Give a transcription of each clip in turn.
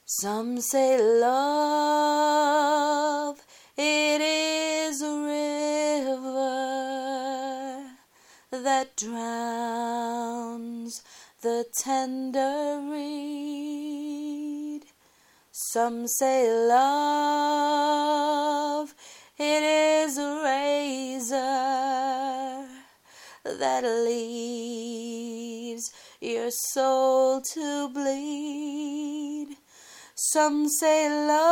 Some say love, it is a river that drowns the tender reed. Some say love, it is a razor that leaves your soul to bleed. Some say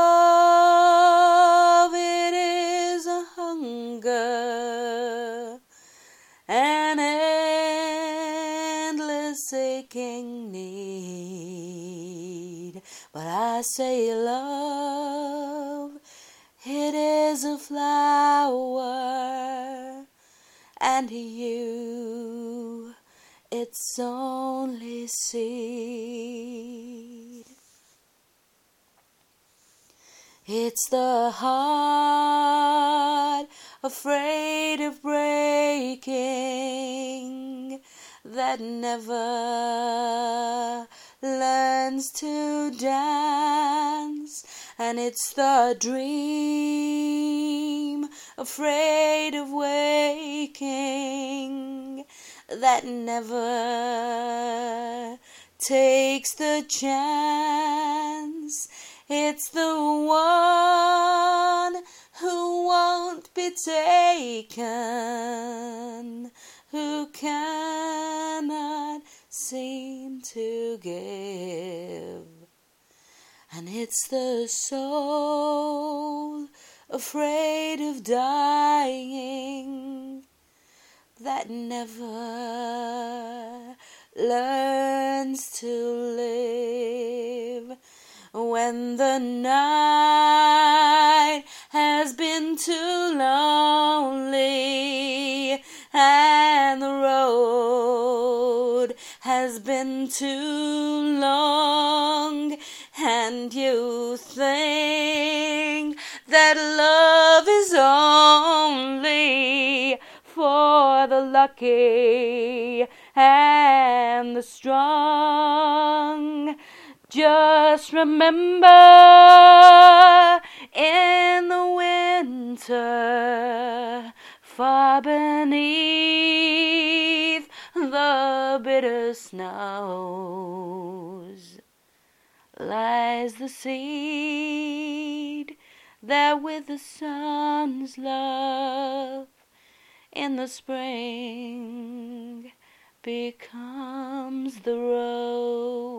love, it is a hunger, an endless aching need. But I say love, it is a flower, and you, its only seed. It's the heart afraid of breaking that never learns to dance, and it's the dream afraid of waking that never takes the chance. It's the one who won't be taken, who cannot seem to give. And it's the soul afraid of dying that never learns to live. When the night has been too lonely and the road has been too long, and you think that love is only for the lucky and the strong, just remember, in the winter, far beneath the bitter snows, lies the seed that with the sun's love in the spring becomes the rose.